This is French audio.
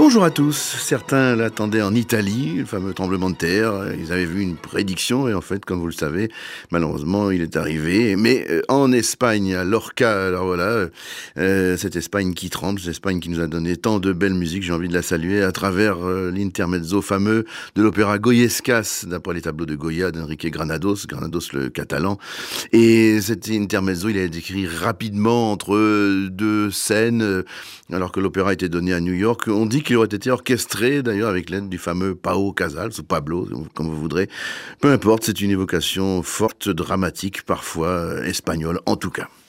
Bonjour à tous. Certains l'attendaient en Italie, le fameux tremblement de terre. Ils avaient vu une prédiction et en fait, comme vous le savez, malheureusement, il est arrivé. Mais en Espagne, à Lorca, alors voilà, cette Espagne qui tremble, cette Espagne qui nous a donné tant de belles musiques, j'ai envie de la saluer à travers l'intermezzo fameux de l'opéra Goyescas, d'après les tableaux de Goya d'Enrique Granados le catalan. Et cet intermezzo, il a été écrit rapidement entre deux scènes, alors que l'opéra était donné à New York. On dit qu'il aurait été orchestré d'ailleurs avec l'aide du fameux Pau Casals, ou Pablo, comme vous voudrez. Peu importe, c'est une évocation forte, dramatique, parfois espagnole en tout cas.